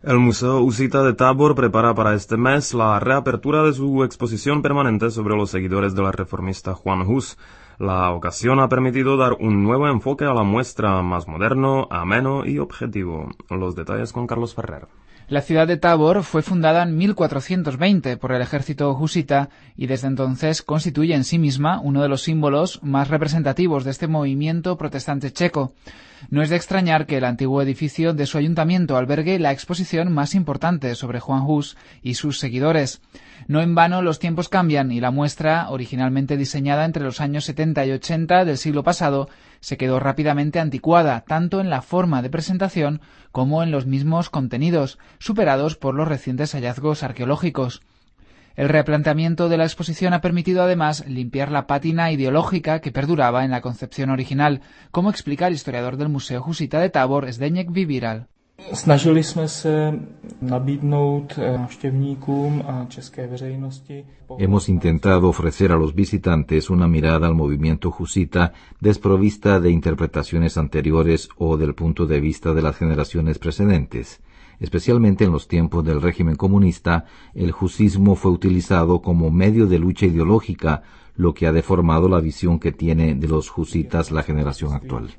El Museo Husita de Tábor prepara para este mes la reapertura de su exposición permanente sobre los seguidores del reformista Juan Hus. La ocasión ha permitido dar un nuevo enfoque a la muestra, más moderno, ameno y objetivo. Los detalles con Carlos Ferrer. La ciudad de Tábor fue fundada en 1420 por el ejército husita y desde entonces constituye en sí misma uno de los símbolos más representativos de este movimiento protestante checo. No es de extrañar que el antiguo edificio de su ayuntamiento albergue la exposición más importante sobre Juan Hus y sus seguidores. No en vano los tiempos cambian y la muestra, originalmente diseñada entre los años 70 y 80 del siglo pasado, se quedó rápidamente anticuada, tanto en la forma de presentación como en los mismos contenidos, superados por los recientes hallazgos arqueológicos. El replanteamiento de la exposición ha permitido además limpiar la pátina ideológica que perduraba en la concepción original, como explica el historiador del Museo Husita de Tábor, Zdeněk Vybíral. Snažili jsme se nabídnout návštěvníkům a české veřejnosti. Hemos intentado ofrecer a los visitantes una mirada al movimiento husita desprovista de interpretaciones anteriores o del punto de vista de las generaciones precedentes. Especialmente en los tiempos del régimen comunista, el husismo fue utilizado como medio de lucha ideológica, lo que ha deformado la visión que tiene de los husitas la generación actual.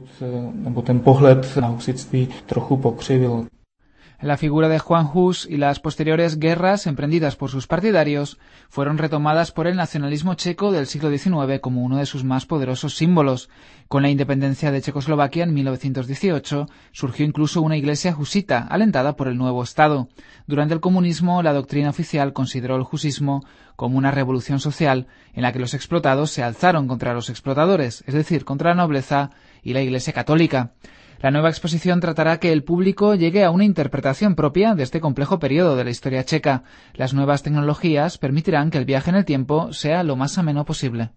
La figura de Juan Hus y las posteriores guerras emprendidas por sus partidarios fueron retomadas por el nacionalismo checo del siglo XIX como uno de sus más poderosos símbolos. Con la independencia de Checoslovaquia en 1918 surgió incluso una iglesia husita, alentada por el nuevo Estado. Durante el comunismo, la doctrina oficial consideró el husismo como una revolución social en la que los explotados se alzaron contra los explotadores, es decir, contra la nobleza y la Iglesia católica. La nueva exposición tratará que el público llegue a una interpretación propia de este complejo periodo de la historia checa. Las nuevas tecnologías permitirán que el viaje en el tiempo sea lo más ameno posible.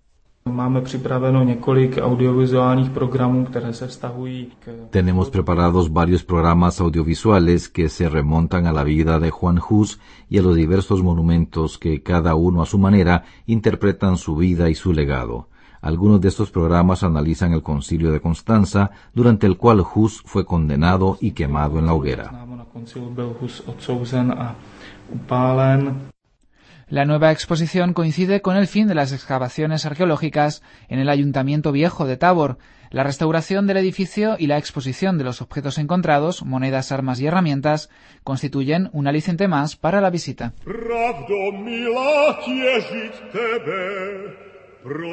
Tenemos preparados varios programas audiovisuales que se remontan a la vida de Juan Hus y a los diversos monumentos que cada uno a su manera interpretan su vida y su legado. Algunos de estos programas analizan el Concilio de Constanza, durante el cual Hus fue condenado y quemado en la hoguera. La nueva exposición coincide con el fin de las excavaciones arqueológicas en el Ayuntamiento Viejo de Tábor. La restauración del edificio y la exposición de los objetos encontrados, monedas, armas y herramientas, constituyen un aliciente más para la visita.